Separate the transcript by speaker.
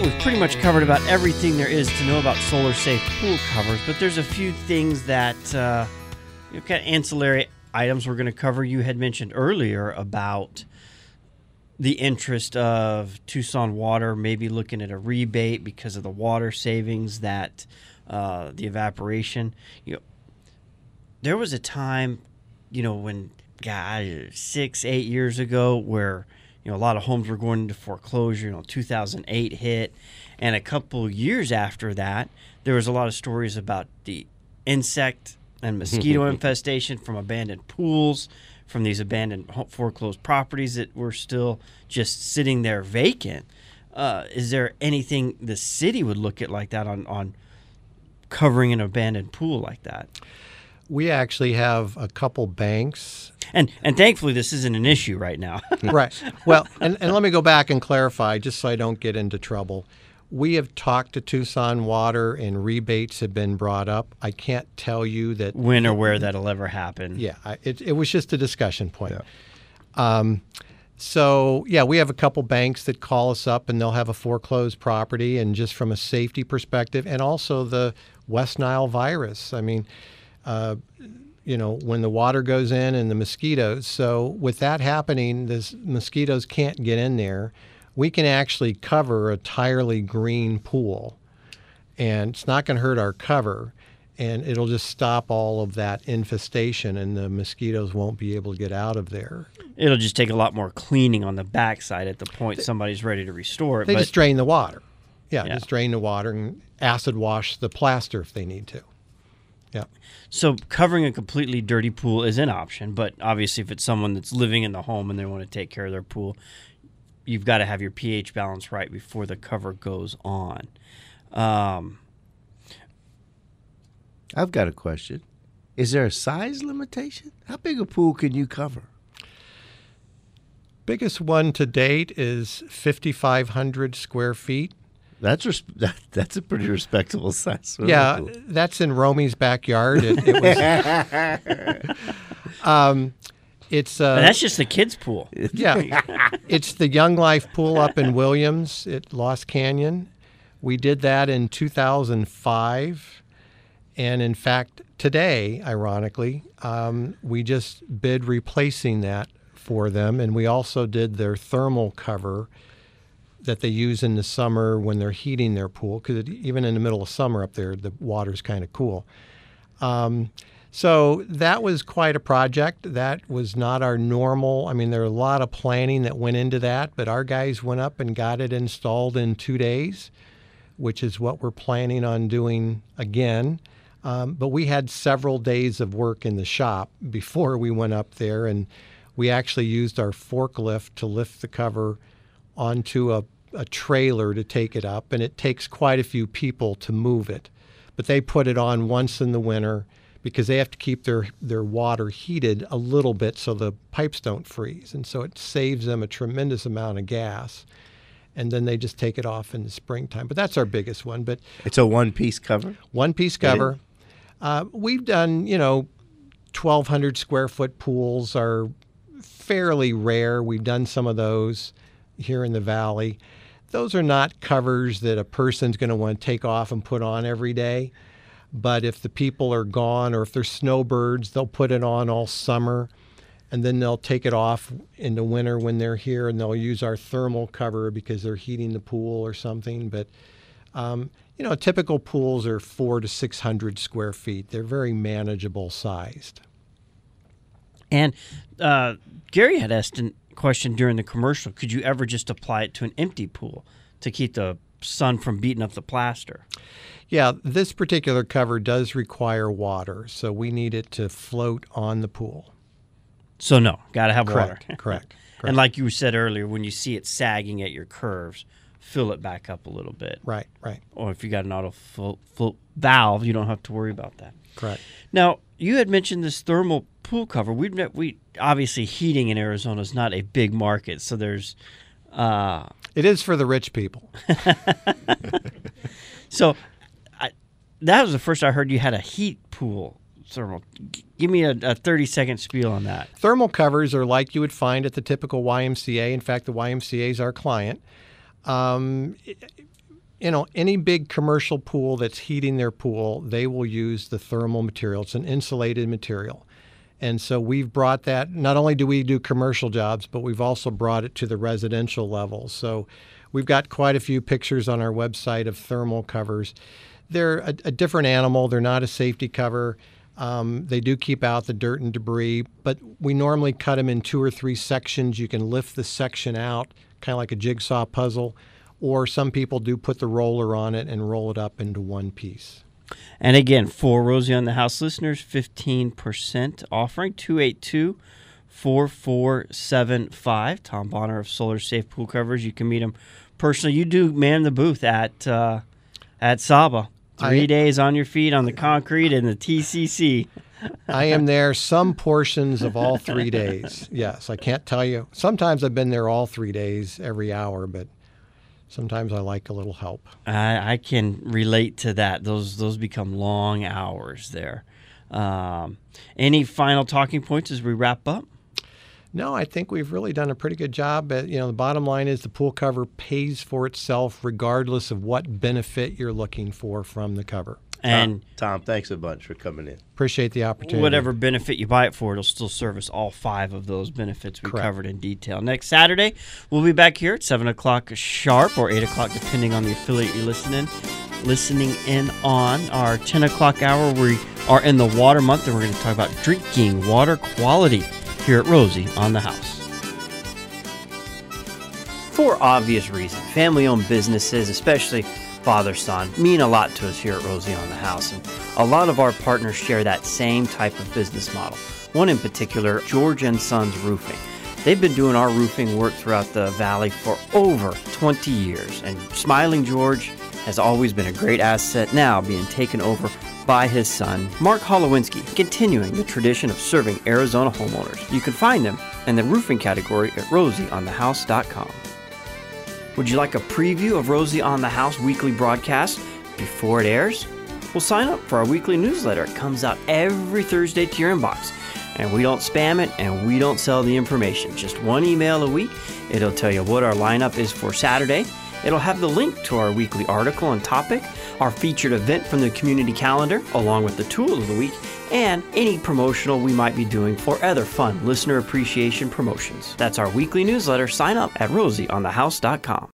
Speaker 1: Well, we've pretty much covered about everything there is to know about solar-safe pool covers, but there's a few things that, kind of ancillary items we're going to cover. You had mentioned earlier about the interest of Tucson Water, maybe looking at a rebate because of the water savings that the evaporation. There was a time, when 6-8 years ago, where a lot of homes were going into foreclosure. 2008 hit, and a couple years after that, there was a lot of stories about the insect and mosquito infestation from abandoned pools, from these abandoned foreclosed properties that were still just sitting there vacant. Is there anything the city would look at like that on covering an abandoned pool like that?
Speaker 2: We actually have a couple banks.
Speaker 1: And thankfully, this isn't an issue right now.
Speaker 2: Right. Well, and let me go back and clarify, just so I don't get into trouble. We have talked to Tucson Water, and rebates have been brought up. I can't tell you that
Speaker 1: when or where that'll ever happen.
Speaker 2: Yeah, it was just a discussion point. Yeah. So, we have a couple banks that call us up, and they'll have a foreclosed property, and just from a safety perspective, and also the West Nile virus. I mean, when the water goes in and the mosquitoes. So with that happening, the mosquitoes can't get in there. We can actually cover a entirely green pool, and it's not going to hurt our cover, and it'll just stop all of that infestation, and the mosquitoes won't be able to get out of there.
Speaker 1: It'll just take a lot more cleaning on the backside at the point somebody's ready to restore it.
Speaker 2: They just drain the water. Yeah, just drain the water and acid wash the plaster if they need to. Yeah.
Speaker 1: So covering a completely dirty pool is an option, but obviously if it's someone that's living in the home and they want to take care of their pool, you've got to have your pH balance right before the cover goes on.
Speaker 3: I've got a question. Is there a size limitation? How big a pool can you cover?
Speaker 2: Biggest one to date is 5,500 square feet.
Speaker 3: That's a pretty respectable size.
Speaker 2: Yeah, that's in Romy's backyard. It was. It's
Speaker 1: that's just the kids' pool.
Speaker 2: Yeah, it's the Young Life pool up in Williams at Lost Canyon. We did that in 2005, and in fact, today, ironically, we just bid replacing that for them, and we also did their thermal cover that they use in the summer when they're heating their pool, because even in the middle of summer up there, the water's kind of cool. So that was quite a project. That was not our normal. I mean, there are a lot of planning that went into that, but our guys went up and got it installed in 2 days, which is what we're planning on doing again. But we had several days of work in the shop before we went up there, and we actually used our forklift to lift the cover onto a trailer to take it up, and it takes quite a few people to move it. But they put it on once in the winter because they have to keep their water heated a little bit so the pipes don't freeze. And so it saves them a tremendous amount of gas. And then they just take it off in the springtime. But that's our biggest one. But
Speaker 3: it's a one-piece cover?
Speaker 2: One-piece cover. We've done, 1,200 square foot pools are fairly rare. We've done some of those here in the valley. Those are not covers that a person's going to want to take off and put on every day. But if the people are gone, or if they're snowbirds, they'll put it on all summer, and then they'll take it off in the winter when they're here, and they'll use our thermal cover because they're heating the pool or something. But, typical pools are 400 to 600 square feet. They're very manageable sized.
Speaker 1: And Gary had asked a question during the commercial, could you ever just apply it to an empty pool to keep the sun from beating up the plaster?
Speaker 2: Yeah, this particular cover does require water, so we need it to float on the pool.
Speaker 1: So no, got to have water.
Speaker 2: Correct.
Speaker 1: And like you said earlier, when you see it sagging at your curves, fill it back up a little bit.
Speaker 2: Right.
Speaker 1: Or if you got an auto float valve, you don't have to worry about that.
Speaker 2: Correct.
Speaker 1: Now, you had mentioned this thermal pool cover. We obviously, heating in Arizona is not a big market, so there's...
Speaker 2: It is for the rich people.
Speaker 1: So that was the first I heard you had a heat pool thermal. Give me a 30-second spiel on that.
Speaker 2: Thermal covers are like you would find at the typical YMCA. In fact, the YMCA is our client. any big commercial pool that's heating their pool, they will use the thermal material. It's an insulated material. And so we've brought that, not only do we do commercial jobs, but we've also brought it to the residential level. So we've got quite a few pictures on our website of thermal covers. They're a different animal. They're not a safety cover. They do keep out the dirt and debris, but we normally cut them in 2 or 3 sections. You can lift the section out, kind of like a jigsaw puzzle, or some people do put the roller on it and roll it up into one piece.
Speaker 1: And again, for Rosie on the House listeners, 15% offering, 282-4475. Tom Bonner of Solar Safe Pool Covers. You can meet him personally. You do man the booth at Saba. 3 days on your feet on the concrete and the TCC.
Speaker 2: I am there some portions of all 3 days. Yes, I can't tell you. Sometimes I've been there all 3 days, every hour, but sometimes I like a little help.
Speaker 1: I can relate to that. Those become long hours there. Any final talking points as we wrap up?
Speaker 2: No, I think we've really done a pretty good job. But, the bottom line is the pool cover pays for itself regardless of what benefit you're looking for from the cover.
Speaker 1: And
Speaker 3: Tom, thanks a bunch for coming in.
Speaker 2: Appreciate the opportunity.
Speaker 1: Whatever benefit you buy it for, it'll still service all 5 of those benefits we covered in detail. Next Saturday, we'll be back here at 7 o'clock sharp or 8 o'clock, depending on the affiliate you're listening in on. Our 10 o'clock hour, we are in the water month, and we're going to talk about drinking water quality here at Rosie on the House. For obvious reasons, family-owned businesses, especially father-son, mean a lot to us here at Rosie on the House, and a lot of our partners share that same type of business model. One in particular, George & Sons Roofing. They've been doing our roofing work throughout the valley for over 20 years, and Smiling George has always been a great asset, now being taken over by his son, Mark Holowinski, continuing the tradition of serving Arizona homeowners. You can find them in the roofing category at rosieonthehouse.com. Would you like a preview of Rosie on the House weekly broadcast before it airs? Well, sign up for our weekly newsletter. It comes out every Thursday to your inbox. And we don't spam it, and we don't sell the information. Just one email a week. It'll tell you what our lineup is for Saturday. It'll have the link to our weekly article and topic, our featured event from the community calendar, along with the tool of the week, and any promotional we might be doing for other fun listener appreciation promotions. That's our weekly newsletter. Sign up at rosieonthehouse.com.